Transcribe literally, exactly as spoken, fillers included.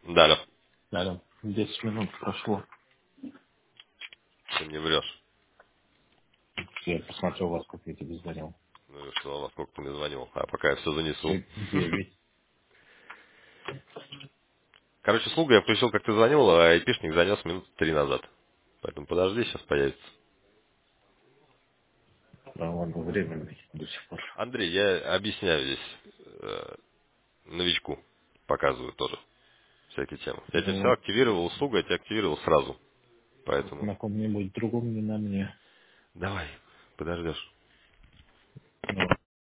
Да, алло. Да, да. Десять минут прошло. Ты мне врешь. Я посмотрел вас, как я тебе звонил. Ну и что, во сколько ты мне звонил? А пока я все занесу. Де- Девять. Короче, слуга я пришел, как ты звонил, а айпишник занес минут три назад. Поэтому подожди, сейчас появится. Да, ладно, временный до сих пор. Андрей, я объясняю здесь э, новичку. Показываю тоже всякие темы. Я тебе Ну все вот, активировал, услугу я тебе активировал сразу. Поэтому на ком-нибудь другом, не на мне. давай, подождешь. Ну,